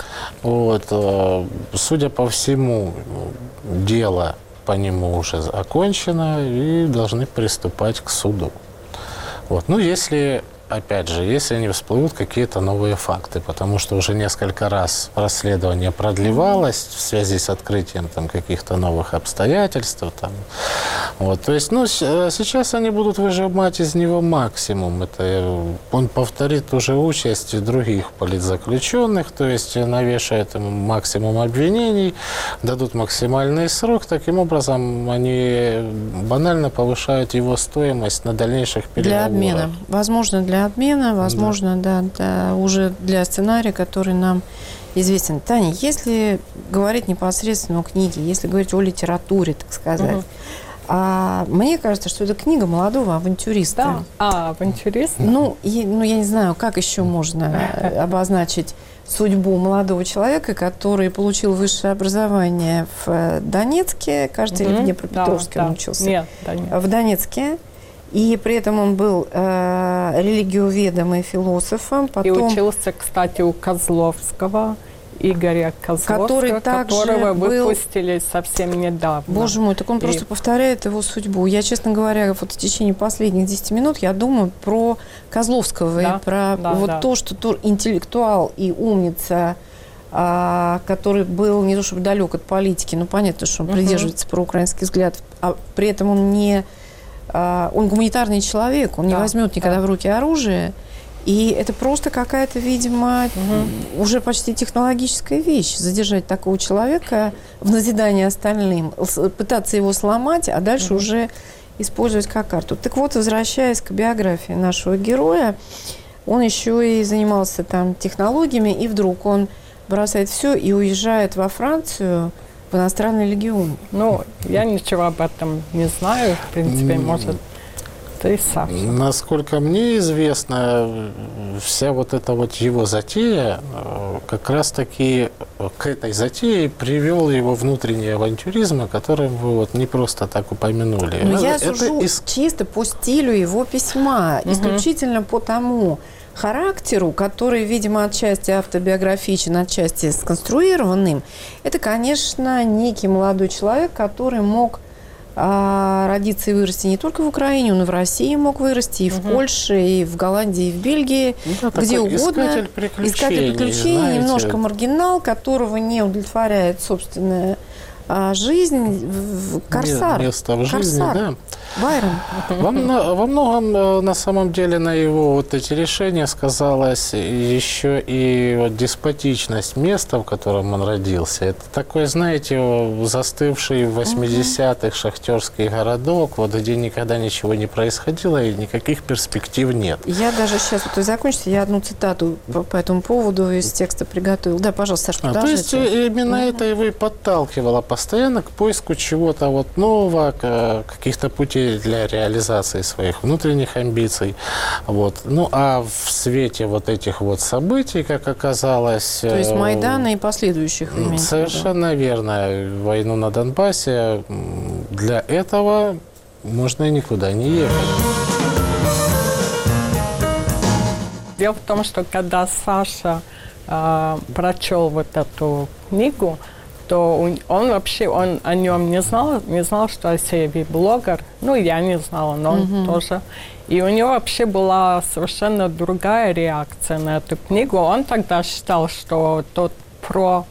Судя по всему, дело по нему уже окончено и должны приступать к суду. Если не всплывут какие-то новые факты, потому что уже несколько раз расследование продлевалось в связи с открытием каких-то новых обстоятельств. Вот, то есть, сейчас они будут выжимать из него максимум. Это он повторит уже участь других политзаключенных, то есть навешает ему максимум обвинений, дадут максимальный срок. Таким образом, они банально повышают его стоимость на дальнейших переговорах. Для обмена. Возможно, для обмена, возможно, да, уже для сценария, который нам известен. Таня, если говорить непосредственно о книге, если говорить о литературе, так сказать, мне кажется, что это книга молодого авантюриста. Да. Авантюрист? Я не знаю, как еще можно обозначить судьбу молодого человека, который получил высшее образование в Донецке, кажется, или в Днепропетровске он учился? Нет, в Донецке. И при этом он был религиоведом и философом. И учился, кстати, у Козловского, Игоря Козловского, которого выпустили совсем недавно. Боже мой, так он просто повторяет его судьбу. Я, честно говоря, вот в течение последних 10 минут я думаю про Козловского и про то, что интеллектуал и умница, который был не то чтобы далек от политики, но понятно, что он придерживается проукраинских взглядов, а при этом он гуманитарный человек, он не возьмет никогда в руки оружие. И это просто какая-то, видимо, уже почти технологическая вещь. Задержать такого человека в назидание остальным, пытаться его сломать, а дальше уже использовать как карту. Так вот, возвращаясь к биографии нашего героя, он еще и занимался там технологиями, и вдруг он бросает все и уезжает во Францию в иностранный легион. Я ничего об этом не знаю. В принципе, может... Насколько мне известно, вся вот эта вот его затея, как раз-таки к этой затее привел его внутренний авантюризм, который вы вот не просто так упомянули. Я сужу чисто по стилю его письма, исключительно по тому характеру, который, видимо, отчасти автобиографичен, отчасти сконструированным. Это, конечно, некий молодой человек, который мог родиться и вырасти не только в Украине, он и в России мог вырасти, и в Польше, и в Голландии, и в Бельгии, где угодно. Искатель приключений, немножко маргинал, которого не удовлетворяет собственная жизнь. Корсар. Место в жизни, да. Байрон. Во многом, на самом деле, на его вот эти решения сказалась еще и вот деспотичность места, в котором он родился. Это такой, знаете, застывший в 80-х шахтерский городок, вот где никогда ничего не происходило и никаких перспектив нет. Я даже сейчас, вот закончите, я одну цитату по этому поводу из текста приготовила. Да, пожалуйста, Саша, продолжайте. То есть именно это его и подталкивало постоянно к поиску чего-то вот нового, каких-то путей для реализации своих внутренних амбиций. Вот. А в свете вот этих вот событий, как оказалось... То есть Майдана и последующих времен. Совершенно верно. Войну на Донбассе. Для этого можно и никуда не ехать. Дело в том, что когда Саша прочел вот эту книгу, то он о нем не знал, что Асеев блогер. Я не знала, но он тоже. И у него вообще была совершенно другая реакция на эту книгу. Он тогда считал, что тот про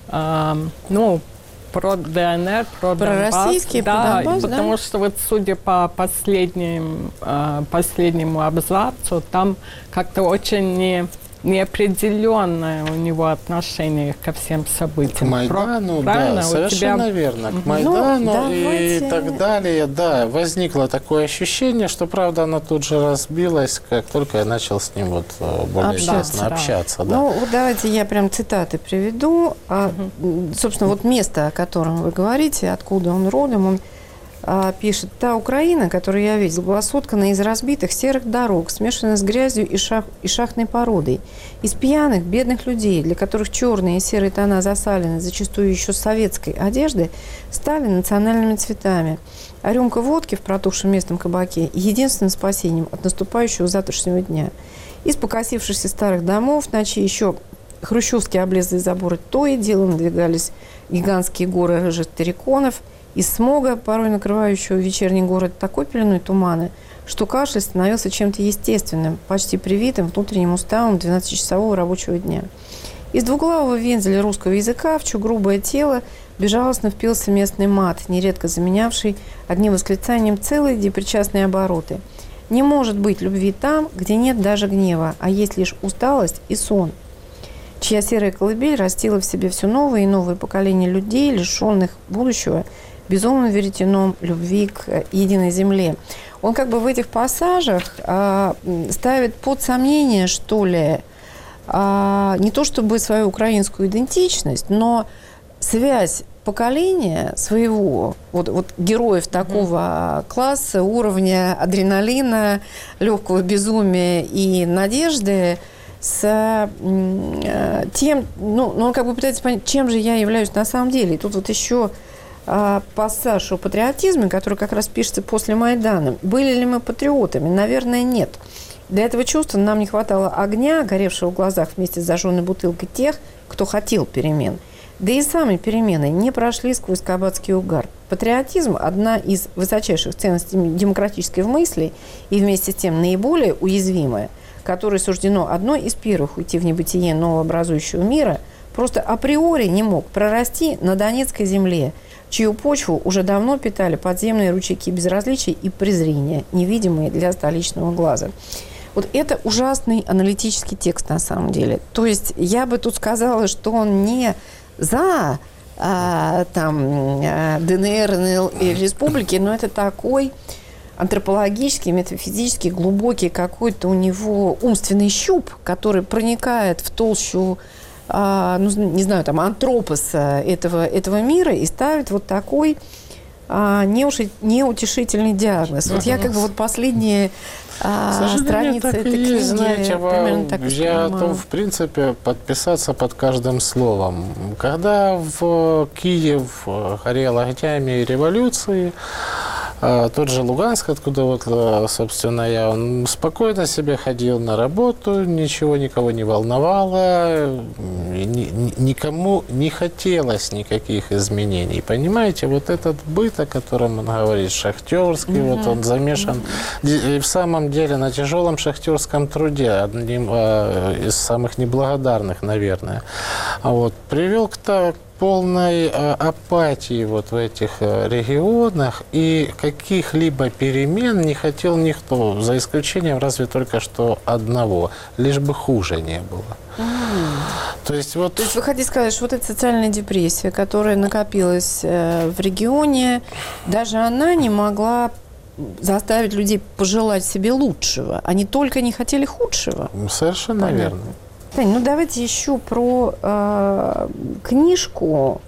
ДНР, про Донбасс. Российский, про Донбасс, потому что вот судя по последнему абзацу, там как-то очень неопределенное у него отношение ко всем событиям. К Майдану, да, совершенно верно. К Майдану и так далее, да. Возникло такое ощущение, что, правда, оно тут же разбилось, как только я начал с ним более тесно общаться. Да. Давайте я прям цитаты приведу. Собственно, вот место, о котором вы говорите, откуда он родом, он пишет: «Та Украина, которую я видел, была соткана из разбитых серых дорог, смешанная с грязью и шахтной породой, из пьяных, бедных людей, для которых черные и серые тона засалены, зачастую еще советской одежды, стали национальными цветами. А рюмка водки в протухшем местном кабаке – единственным спасением от наступающего завтрашнего дня. Из покосившихся старых домов ночи еще хрущевские облезлые заборы то и дело надвигались гигантские горы рыжих терриконов, из смога, порой накрывающего вечерний город такой пеленой тумана, что кашель становился чем-то естественным, почти привитым внутренним уставом 12-часового рабочего дня. Из двуглавого вензеля русского языка в чье грубое тело безжалостно впился местный мат, нередко заменявший одним восклицанием целые депричастные обороты. Не может быть любви там, где нет даже гнева, а есть лишь усталость и сон, чья серая колыбель растила в себе все новые и новые поколения людей, лишенных будущего, безумным веретеном любви к единой земле. Он как бы в этих пассажах ставит под сомнение, что ли, не то чтобы свою украинскую идентичность, но связь поколения своего, вот героев такого класса, уровня адреналина, легкого безумия и надежды, с тем, он как бы пытается понять, чем же я являюсь на самом деле. И тут вот еще пассаж о патриотизме, который как раз пишется после Майдана. Были ли мы патриотами? Наверное, нет. Для этого чувства нам не хватало огня, горевшего в глазах вместе с зажженной бутылкой тех, кто хотел перемен. Да и сами перемены не прошли сквозь кабацкий угар. Патриотизм – одна из высочайших ценностей демократической мысли и вместе с тем наиболее уязвимая, которой суждено одной из первых уйти в небытие новообразующего мира, просто априори не мог прорасти на Донецкой земле, чью почву уже давно питали подземные ручейки безразличия и презрения, невидимые для столичного глаза. Вот это ужасный аналитический текст на самом деле. То есть я бы тут сказала, что он не за ДНР, НЛ и республики, но это такой антропологический, метафизический, глубокий какой-то у него умственный щуп, который проникает в толщу, не знаю, антропоса этого мира и ставит вот такой неутешительный диагноз. Вот я как бы вот последние страницы этой книги примерно так и я готов, в принципе, подписаться под каждым словом. Когда в Киев горел огнями революции, тот же Луганск, откуда вот, собственно, он спокойно себе ходил на работу, никого не волновало, никому не хотелось никаких изменений. Понимаете, вот этот быт, о котором он говорит, шахтерский, вот он замешан в самом деле на тяжелом шахтерском труде, одним из самых неблагодарных, наверное. Привел к полной апатии вот в этих регионах, и каких-либо перемен не хотел никто, за исключением разве только что одного, лишь бы хуже не было. То есть вы хотите сказать, что вот эта социальная депрессия, которая накопилась в регионе, даже она не могла заставить людей пожелать себе лучшего. Они только не хотели худшего. Совершенно верно. Тань, давайте еще про книжку.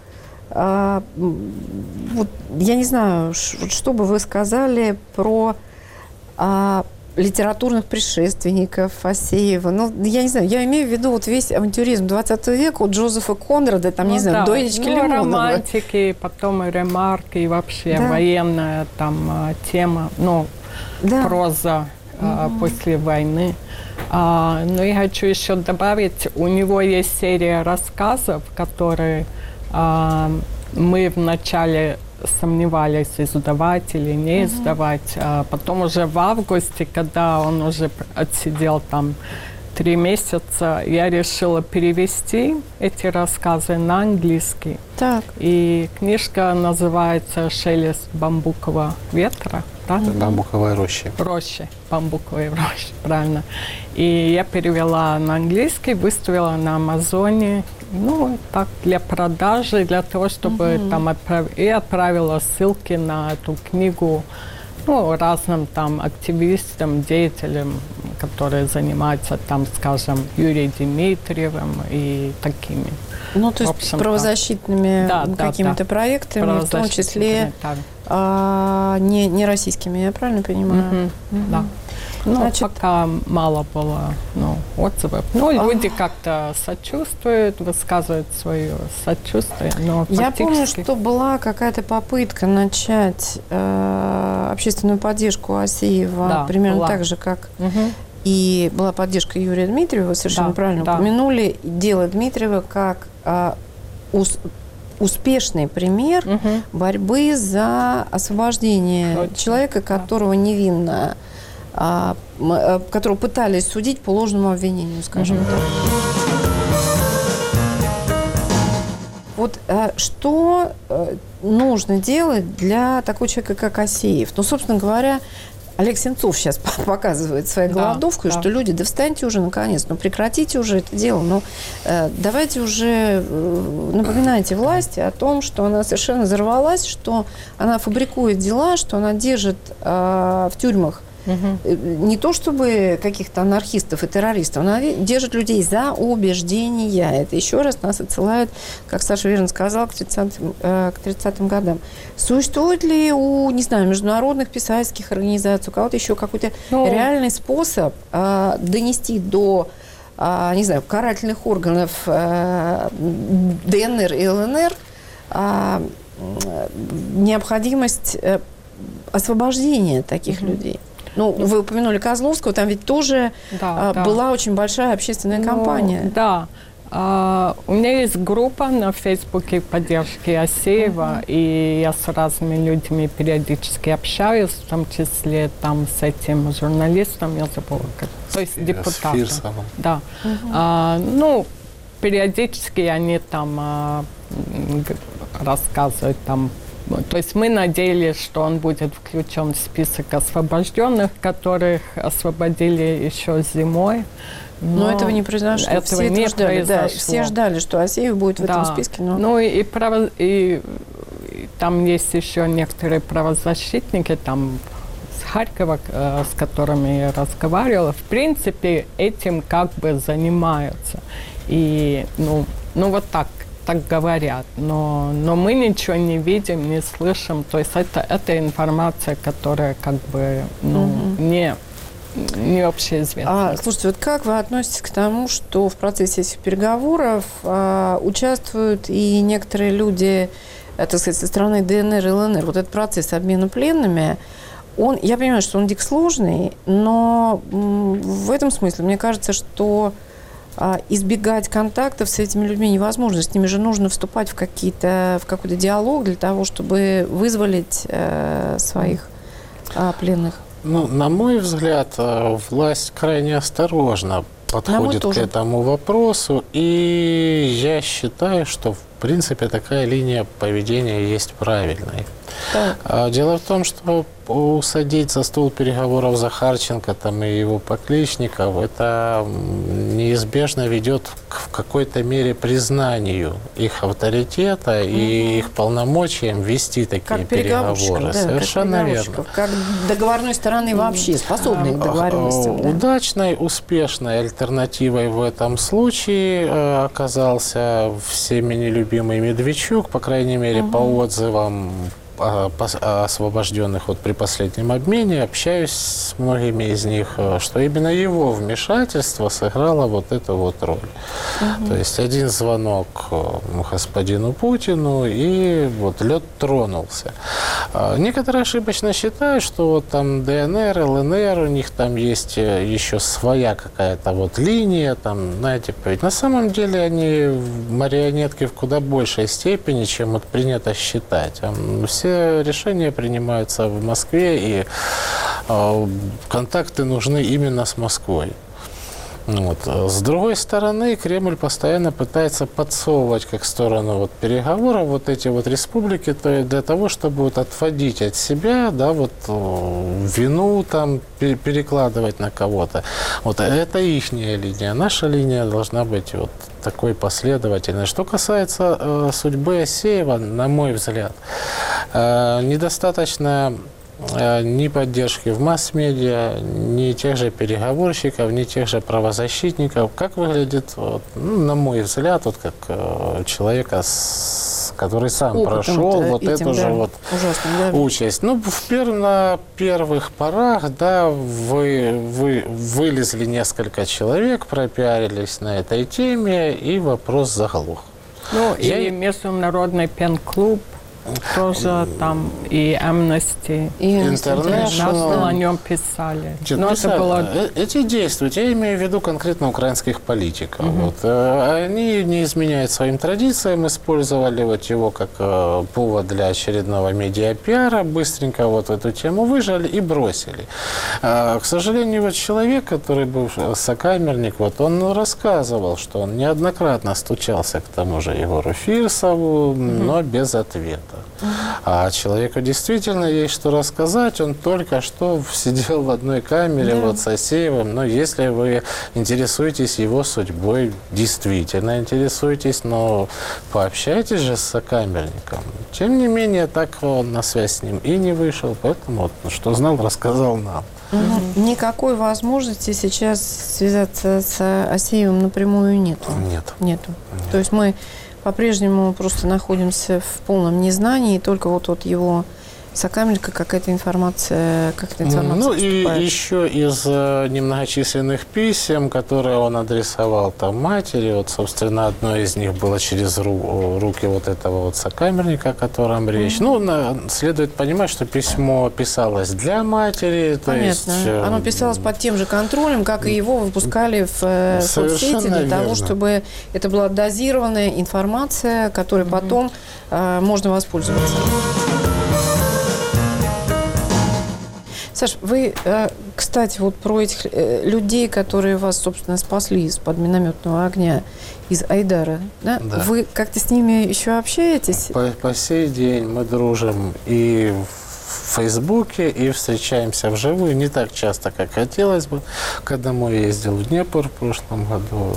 Вот, я не знаю, что бы вы сказали про литературных предшественников Асеева. Я не знаю, я имею в виду вот весь авантюризм 20 века, от Джозефа Конрада, Доечки Лимоновой. Романтики, потом и ремарки, и вообще военная тема, проза после войны. Но я хочу еще добавить, у него есть серия рассказов, которые мы вначале сомневались, издавать или не издавать. Потом уже в августе, когда он уже отсидел 3 месяца, я решила перевести эти рассказы на английский. Так. И книжка называется «Шелест бамбукового ветра». Бамбуковой рощи. Бамбуковой рощи, правильно. И я перевела на английский, выставила на Амазоне, так для продажи, для того, чтобы и отправила ссылки на эту книгу разным активистам, деятелям, которые занимаются скажем, Юрием Дмитриевым и такими. То есть правозащитными какими-то проектами, в том числе не российскими, я правильно понимаю? Да. Пока мало было отзывов. Люди как-то сочувствуют, высказывают свое сочувствие. Но я помню, что была какая-то попытка начать общественную поддержку Асеева, примерно так же, как и была поддержка Юрия Дмитриева, совершенно правильно упомянули, дело Дмитриева как успешный пример борьбы за освобождение человека, которого невинно, которого пытались судить по ложному обвинению, скажем так. Вот что нужно делать для такого человека, как Асеев? Ну, собственно говоря, Олег Сенцов сейчас показывает своей голодовкой, что люди, да встаньте уже наконец, ну прекратите уже это дело, ну давайте уже напоминайте власти о том, что она совершенно взорвалась, что она фабрикует дела, что она держит в тюрьмах не то чтобы каких-то анархистов и террористов, она держит людей за убеждения. Это еще раз нас отсылает, как Саша верно сказал, к 30-м годам. Существует ли у, не знаю, международных писательских организаций, у кого-то еще какой-то реальный способ донести до, не знаю, карательных органов ДНР и ЛНР необходимость освобождения таких людей? Ну, вы упомянули Козловского, там ведь тоже была очень большая общественная кампания. Да. У меня есть группа на Фейсбуке поддержки Асеева, и я с разными людьми периодически общаюсь, в том числе там с этим журналистом, я забыла, то есть депутатом. С Фирсовым. Да. Ну, периодически они там рассказывают там. То есть мы надеялись, что он будет включен в список освобожденных, которых освободили еще зимой. Но этого не произошло. Этого не произошло. Да, все ждали, что Асеев будет в этом списке. Но... Ну и там есть еще некоторые правозащитники, там с Харькова, с которыми я разговаривала, в принципе, этим как бы занимаются. И, ну вот так говорят, но мы ничего не видим, не слышим. То есть это информация, которая как бы не общеизвестна. Слушайте, вот как вы относитесь к тому, что в процессе этих переговоров участвуют и некоторые люди, так сказать, со стороны ДНР и ЛНР? Вот этот процесс обмена пленными, я понимаю, что он дико сложный, но в этом смысле мне кажется, что избегать контактов с этими людьми невозможно. С ними же нужно вступать в какой-то диалог для того, чтобы вызволить своих пленных. Ну, на мой взгляд, власть крайне осторожно подходит к этому вопросу. И я считаю, что, в принципе, такая линия поведения есть правильной. Дело в том, что усадить за стол переговоров Захарченко там, и его покличников, это неизбежно ведет в какой-то мере признанию их авторитета и их полномочиям вести такие переговоры. Да, совершенно верно. Как договорной стороны вообще, способной к договоренностям. Да? Удачной, успешной альтернативой в этом случае оказался всеми нелюбимый Медведчук, по крайней мере, по отзывам освобожденных вот при последнем обмене, общаюсь с многими из них, что именно его вмешательство сыграло вот эту вот роль. То есть один звонок господину Путину, и вот лед тронулся. Некоторые ошибочно считают, что вот там ДНР, ЛНР, у них там есть еще своя какая-то вот линия, там, знаете, ведь на самом деле они марионетки в куда большей степени, чем вот принято считать. Все решения принимаются в Москве, и контакты нужны именно с Москвой. Вот. С другой стороны, Кремль постоянно пытается подсовывать как сторону вот переговоров вот эти вот республики, то есть для того, чтобы вот отводить от себя, да, вот вину там перекладывать на кого-то. Вот это ихняя линия. Наша линия должна быть вот такой последовательной. Что касается судьбы Асеева, на мой взгляд, недостаточно ни поддержки в масс-медиа, ни тех же переговорщиков, ни тех же правозащитников. Как выглядит, на мой взгляд, вот как человека, который сам прошел вот эту же вот участь. Ну, на первых порах, да, вылезли несколько человек, пропиарились на этой теме, и вопрос заглох. Ну, и Международный пен-клуб Тоже там и Amnesty, И International. о нем писали. Нет, Но это писали. было... Эти действуют, я имею в виду конкретно украинских политиков. Вот. Они не изменяют своим традициям, использовали вот его как повод для очередного медиапиара, быстренько вот эту тему выжали и бросили. К сожалению, вот человек, который был сокамерник, вот он рассказывал, что он неоднократно стучался к тому же Егору Фирсову, но без ответа. А человеку действительно есть что рассказать. Он только что сидел в одной камере вот с Асеевым. Но если вы интересуетесь его судьбой, действительно интересуетесь, но пообщайтесь же с сокамерником. Тем не менее, так он на связь с ним и не вышел. Поэтому вот, что знал, рассказал нам. Никакой возможности сейчас связаться с Асеевым напрямую нету. Нету. То есть мы по-прежнему просто находимся в полном незнании, и только вот от его сокамерника какая-то информация Ну и поступает. еще из немногочисленных писем, которые он адресовал там матери, вот, собственно, одно из них было через руки вот этого вот сокамерника, о котором речь. Ну, следует понимать, что письмо писалось для матери. Понятно. То есть, Оно писалось под тем же контролем, как и его выпускали в соцсети, для того, чтобы это была дозированная информация, которой потом можно воспользоваться. Саш, вы, кстати, вот про этих людей, которые вас, собственно, спасли из-под минометного огня из Айдара, да? Да. Вы как-то с ними еще общаетесь? По сей день мы дружим и в Фейсбуке, и встречаемся вживую. Не так часто, как хотелось бы. Когда мы ездил в Днепр в прошлом году,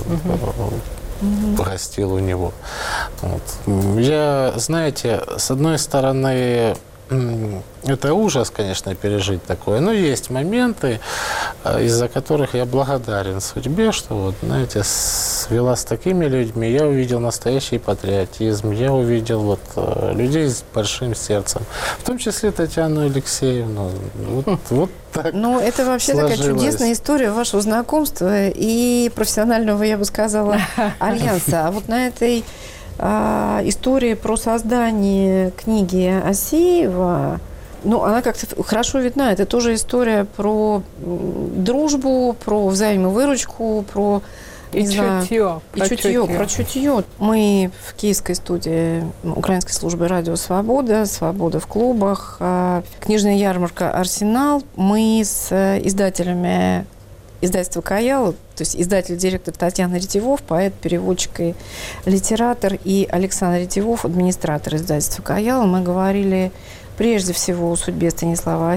гостил у него. Вот. Я, знаете, с одной стороны, это ужас, конечно, пережить такое, но есть моменты, из-за которых я благодарен судьбе, что, вот, знаете, свела с такими людьми. Я увидел настоящий патриотизм, я увидел вот людей с большим сердцем, в том числе Татьяну Алексеевну. Вот так. Ну, это вообще сложилось. такая чудесная история вашего знакомства и профессионального, я бы сказала, альянса. А вот на этой история про создание книги Асеева, ну, она как-то хорошо видна. Это тоже история про дружбу, про взаимовыручку, про чутье. Про чутье. Мы в киевской студии Украинской службы «Радио Свобода», «Свобода в клубах», книжная ярмарка «Арсенал». Мы с издателями издательства «Каял», то есть издатель-директор Татьяна Ретивов, поэт, переводчик и литератор, и Александр Ретивов, администратор издательства «Каял». Мы говорили прежде всего о судьбе Станислава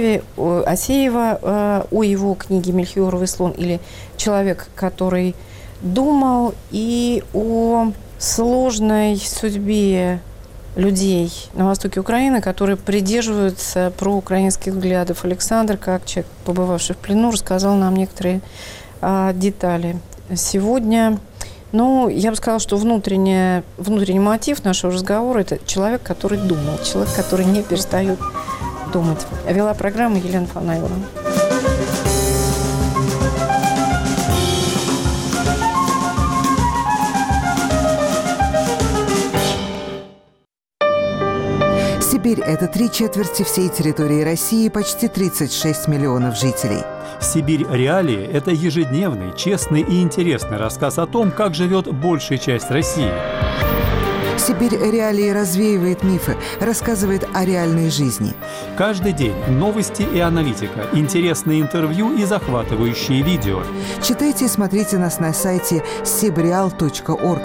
Асеева, о его книге «Мельхиоровый слон» или «Человек, который думал», и о сложной судьбе людей на востоке Украины, которые придерживаются проукраинских взглядов. Александр, как человек, побывавший в плену, рассказал нам некоторые детали. Сегодня, ну, я бы сказала, что внутренний мотив нашего разговора – это человек, который думал, человек, который не перестает думать. Вела программу Елена Фанаева. Сибирь – это 3/4 всей территории России, почти 36 миллионов жителей. «Сибирь. Реалии» – это ежедневный, честный и интересный рассказ о том, как живет большая часть России. «Сибирь. Реалии» развеивает мифы, рассказывает о реальной жизни. Каждый день новости и аналитика, интересные интервью и захватывающие видео. Читайте и смотрите нас на сайте sibreal.org.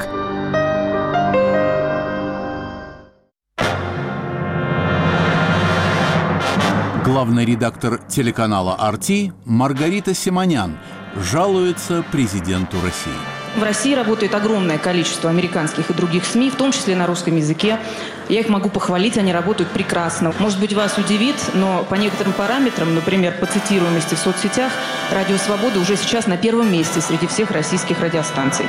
Главный редактор телеканала «Арти» Маргарита Симонян жалуется президенту России. В России работает огромное количество американских и других СМИ, в том числе на русском языке. Я их могу похвалить, они работают прекрасно. Может быть, вас удивит, но по некоторым параметрам, например, по цитируемости в соцсетях, «Радио Свобода» уже сейчас на первом месте среди всех российских радиостанций.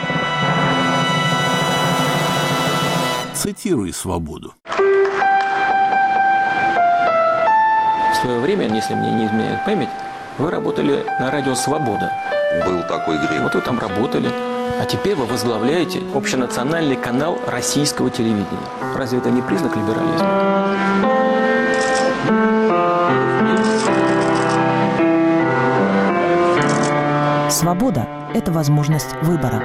Цитируй «Свободу». В свое время, если мне не изменяет память, вы работали на радио «Свобода». Был такой грех. Вот вы там работали. А теперь вы возглавляете общенациональный канал российского телевидения. Разве это не признак либерализма? Свобода – это возможность выбора.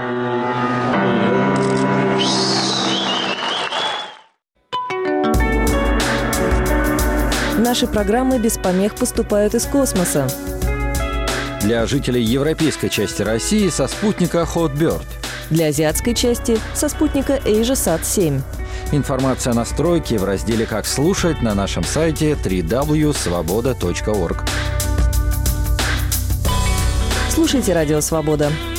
Наши программы без помех поступают из космоса. Для жителей европейской части России со спутника Hotbird. Для азиатской части со спутника AsiaSat-7. Информация о настройке в разделе «Как слушать» на нашем сайте www.svoboda.org. Слушайте «Радио Свобода».